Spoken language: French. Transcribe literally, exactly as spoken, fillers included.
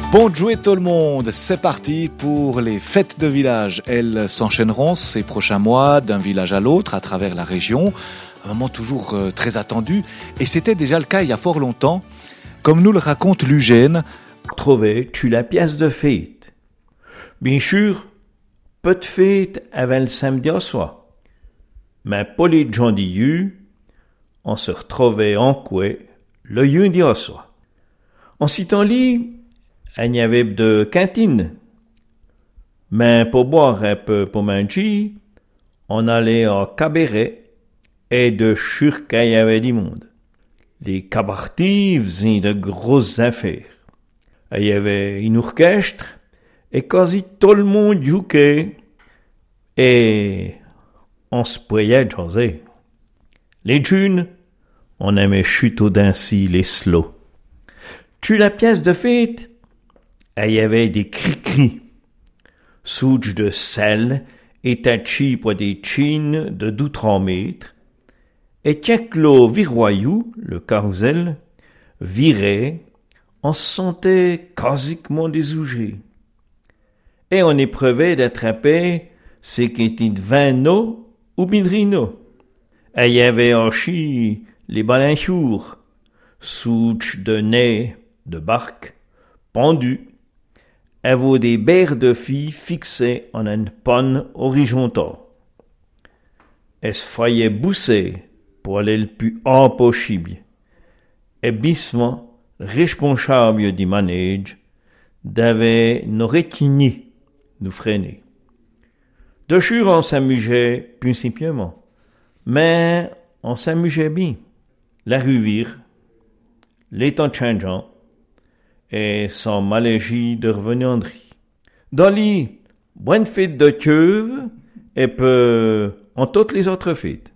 Bonne jouer tout le monde, c'est parti pour les fêtes de village. Elles s'enchaîneront ces prochains mois d'un village à l'autre à travers la région. Un moment toujours euh, très attendu et c'était déjà le cas il y a fort longtemps. Comme nous le raconte Lugène. Trouvais-tu la pièce de fête? Bien sûr, peu de fête avant le samedi au soir. Mais pas les gens d'hier, on se retrouvait en quoi le lundi au soir. En ce temps-là, il y avait de cantine. Mais pour boire un peu pour manger, on allait au cabaret et de sûr qu'il y avait du monde. Les cabaretiers faisaient de grosses affaires. Il y avait une orchestre et quasi tout le monde jouait et on se pouvait jaser. Les jeunes, on aimait chuter danser les slow. Tu la pièce de fête? Il y avait des cris-cris, souches de sel et tachis pour des chines de deux trois mètres. Et quand le viroyou, le carrousel, virait, on se sentait quasiment désougé. Et on éprouvait d'attraper ce qui était de vino ou bindrino. Et il y avait aussi les balanchours, souches de nez, de barque, pendus, avec des berres de filles fixées en une panne horizontale. Elles se faisaient bousser pour aller le plus haut possible. Et bissement, responsable du manège, devait nous retenir, nous freiner. De jour, on s'amusait plus simplement, mais on s'amusait bien. La rue vire, les temps changeants, et sans malégie de revenanderie. Dans les bonnes fêtes de Kiev, et peu en toutes les autres fêtes.